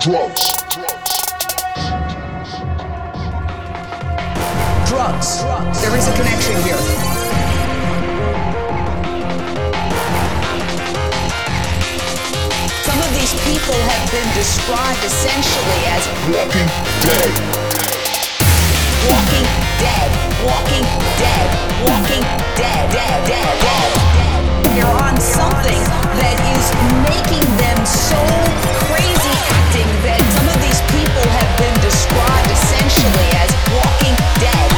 Drugs. There is a connection here. Some of these people have been described essentially as Walking Dead. Walking dead. Walking dead. Walking dead. Dead. Dead. Dead. They're on something that is making them so crazy acting that some of these people have been described essentially as walking dead.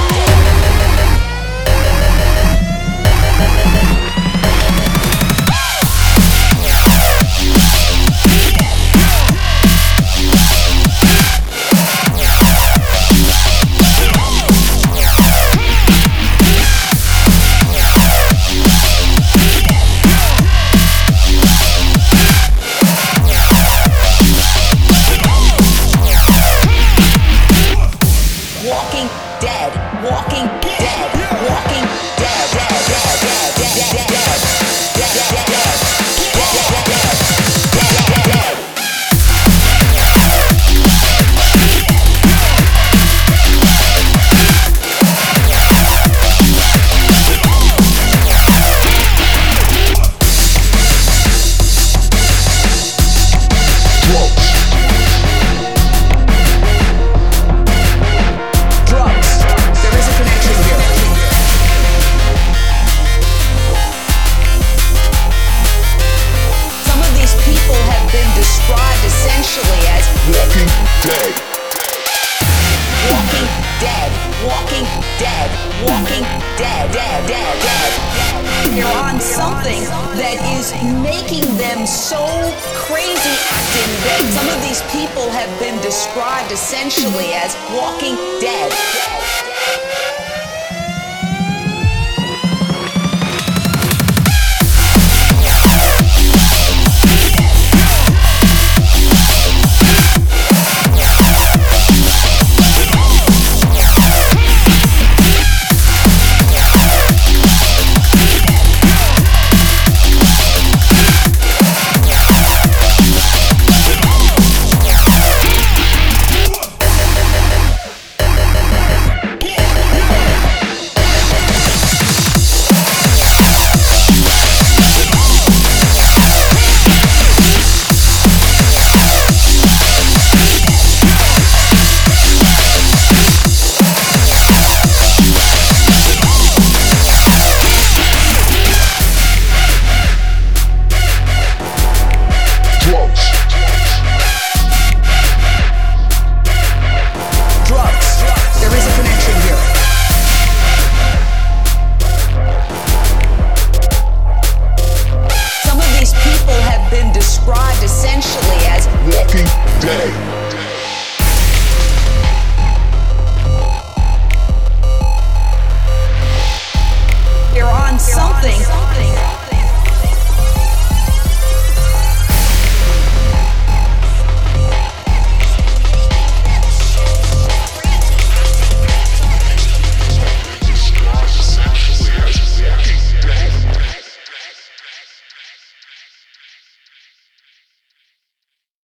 Walking dead, walking dead, walking dead, dead, dead, dead, dead, dead, dead, dead, dead, dead, dead. Walking dead, walking dead, dead, dead, dead. They're on something that is making them so crazy acting that some of these people have been described essentially as walking dead.